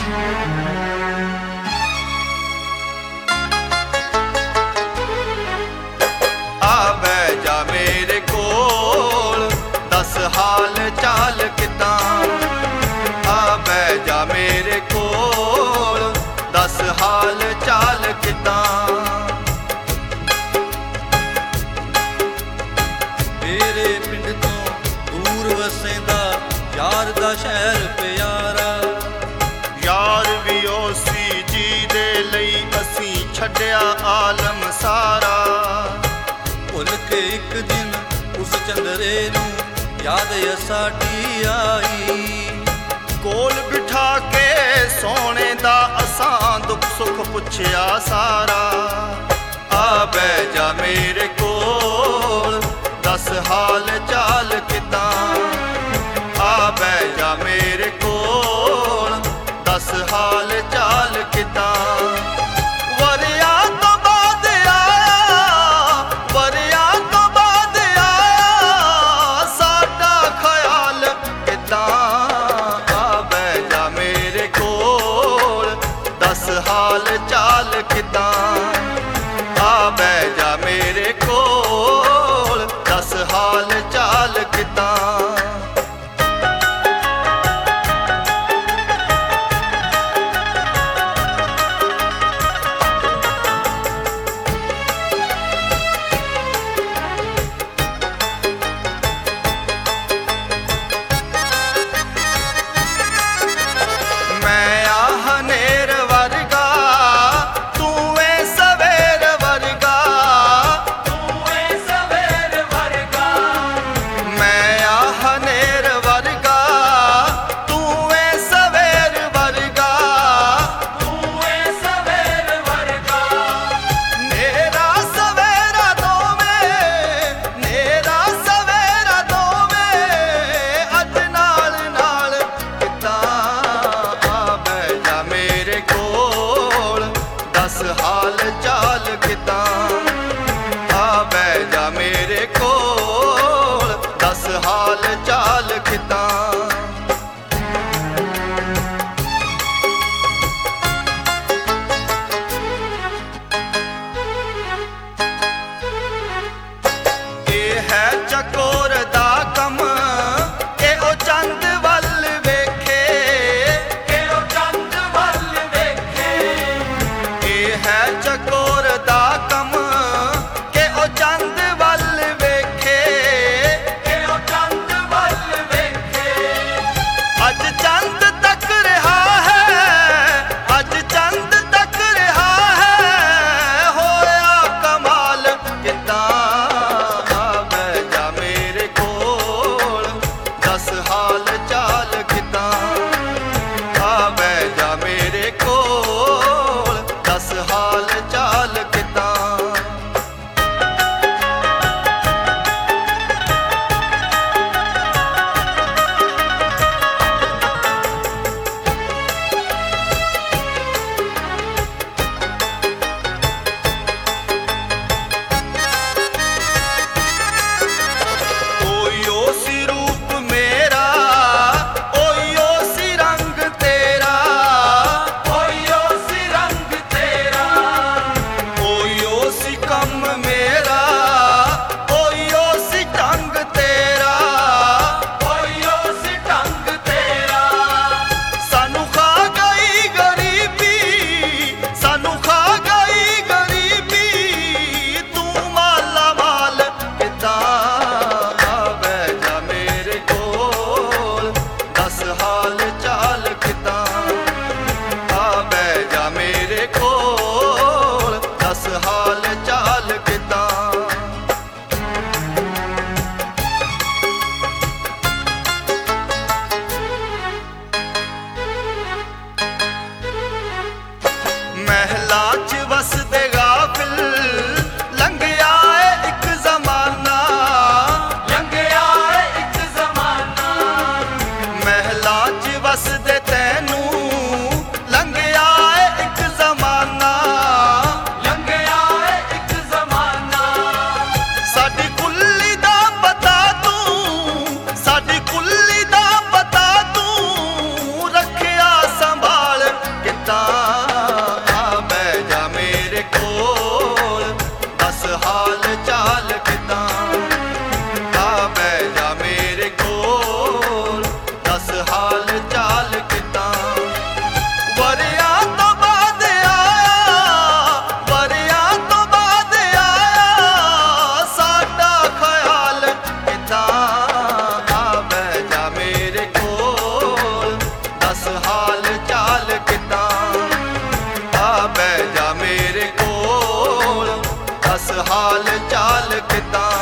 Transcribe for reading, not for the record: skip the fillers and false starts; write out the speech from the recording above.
ਆ ਬਹਿ ਜਾ ਮੇਰੇ ਕੋਲ, ਦੱਸ ਹਾਲ ਚਾਲ ਕਿੱਦਾਂ। ਆ ਬਹਿ ਜਾ ਮੇਰੇ ਕੋਲ, ਦੱਸ ਹਾਲ ਚਾਲ ਕਿੱਦਾਂ। ਮੇਰੇ ਪਿੰਡ ਤੋਂ ਦੂਰ ਵਸੇਂਦਾ ਯਾਰ ਦਾ ਸ਼ਹਿਰ ਪਿਆਰਾ। ਯਾਰ ਵੀ ਉਸੀ ਜੀ ਦੇ ਲਈ ਅਸੀਂ ਛੱਡਿਆ ਆਲਮ ਸਾਰਾ। ਭੁੱਲ ਕੇ ਇੱਕ ਦਿਨ ਉਸ ਚੰਦਰੇ ਨੂੰ ਯਾਦ ਸਾਡੀ ਆਈ। ਕੋਲ ਬਿਠਾ ਕੇ ਸੋਹਣੇ ਦਾ ਅਸਾਂ ਦੁੱਖ ਸੁੱਖ ਪੁੱਛਿਆ ਸਾਰਾ। ਆ ਬਹਿ ਜਾ ਮੇਰੇ ਕੋਲ, ਦੱਸ ਹਾਲ ਚਾਲ ਕਿੱਦਾਂ। ਆ ਬਹਿ ਜਾ ਮੇਰੇ ਕੋਲ, ਦੱਸ ਹਾਲ ਚਾਲ ਕਿੱਦਾਂ। ਵਰਿਆਂ ਤੋਂ ਬਾਅਦ ਆਇਆ, ਵਰਿਆਂ ਤੋਂ ਬਾਅਦ ਆਇਆ ਸਾਡਾ ਖਿਆਲ ਕਿੱਦਾਂ। ਆ ਬਹਿ ਜਾ ਮੇਰੇ ਕੋਲ, ਦੱਸ ਹਾਲ ਚਾਲ ਕਿੱਦਾਂ। ਆ ਬਹਿ ਜਾ ਮੇਰੇ ਕੋਲ, ਦੱਸ ਹਾਲ ਚਾਲ ਕਿੱਦਾਂ। ਦੱਸ ਹਾਲ ਚਾਲ ਕਿੱਦਾਂ